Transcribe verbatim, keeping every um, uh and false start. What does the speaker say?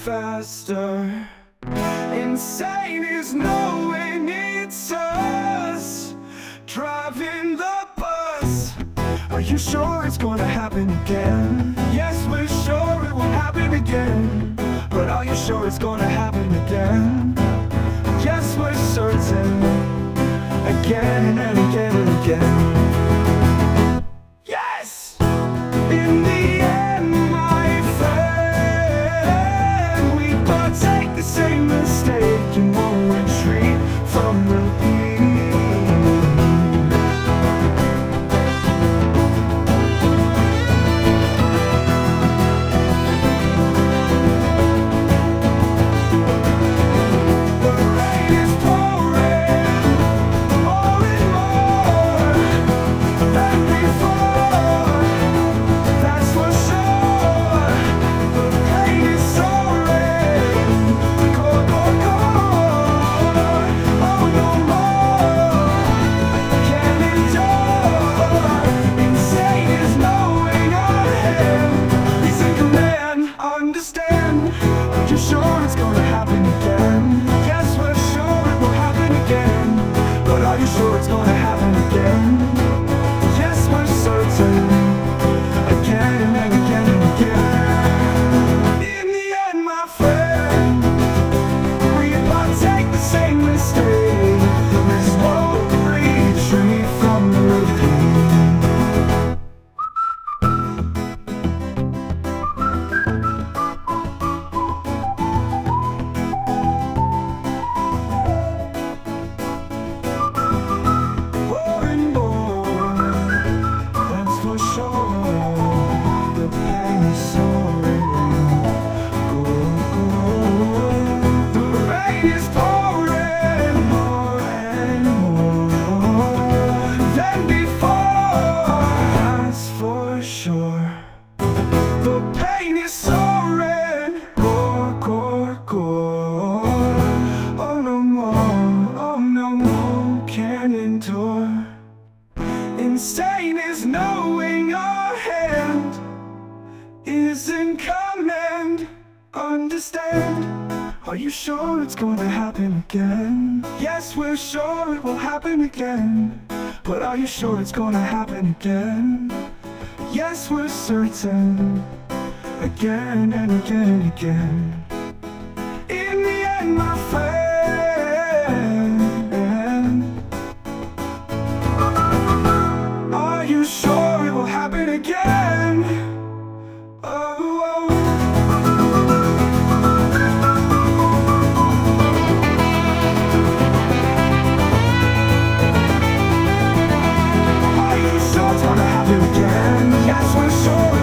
faster. Insane is knowing it's us driving the bus. Are you sure it's gonna happen again? Yes, we're sure it will happen again. But are you sure it's gonna happen again? Yes, we're certain. Again and again and again. Yes! In the end, my friend, we partake the same mistake and won't retreat from the sure it's gonna happen again. Yes, we're certain. Again and again and again. In the end, my friend, we partake the same mistake. There's no retreat from the insane is knowing our hand is in command. Understand? Are you sure it's gonna happen again? Yes, we're sure it will happen again. But are you sure it's gonna happen again? Yes, we're certain. Again and again and again. In the end, my friend, sure it will happen again. Oh, oh. Are you sure it's gonna happen again? Yes, we're sure.